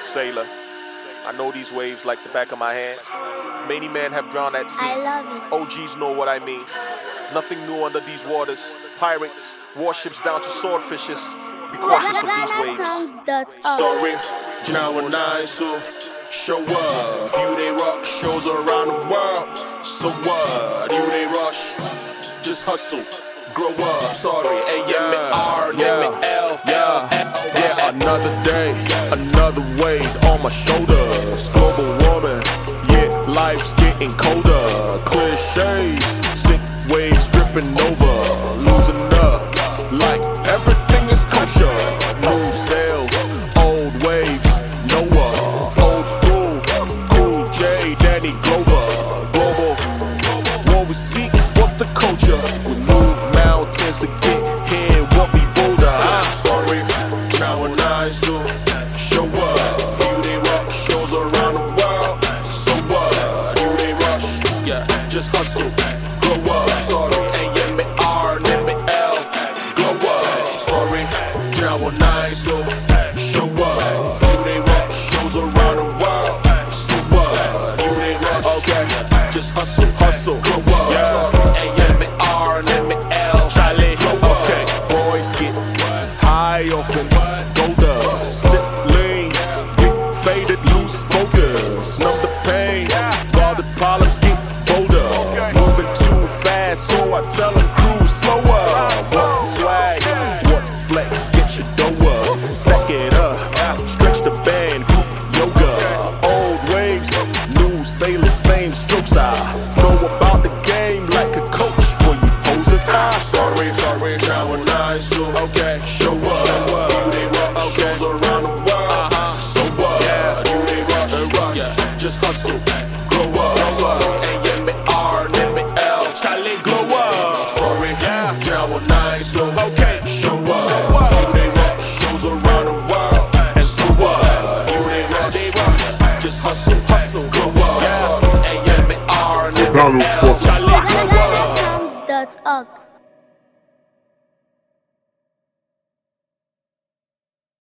sailor. I know these waves like the back of my hand. Many men have drowned at sea. I love it. OGs know what I mean. Nothing new under these waters. Pirates, warships down to swordfishes. Be cautious of these waves. Sorry, now when I show up. You they rock shows around the world. So what? You they rush. Just hustle. Grow up. Sorry, A-M-A-R, N-M-A-L. Yeah, another day, another weight on my shoulders. Global warming, yeah, life's getting colder. Cliches, sick waves dripping over. Losing up, like everything is kosher. New sails, old waves, Noah. Old school, Cool J, Danny Glover. Global, what we seek for the culture. We move mountains to get here, what we bolder. Sorry, now when I show up. You they rock shows around the world. So what? You they rush, yeah, just hustle. Grow up, sorry, A-M-A-R, N-M-A-L. Glow up, sorry, now when I show up. You they rock shows around the world. So what? You they rush, okay, just hustle, grow up, sorry, A-M-A-R, N-M-A-L. Charlie, okay, boys get high often, bolder, sip lean, get faded, lose focus, numb the pain, while the problems get bolder. Moving too fast, so I tell them cruise slower. What's swag, what's flex, get your dough up, stack it up, stretch the band, group yoga. Old waves, new sailors, same strokes. I know about the game like a coach for you posers. Sorry, now when I okay, show up. You they rock, okay, around the world. So what? Yeah, you they rush, yeah, just hustle, grow up. A-M-A-R, N-M-A-L. Charlie, glow up. Sorry, yeah, now when I okay, show up. You they rock, shows around the world. And so what? You they rush, just hustle, grow up. A-M-A-R, N-M-A-L. Charlie, glow up. GhanaSongs.org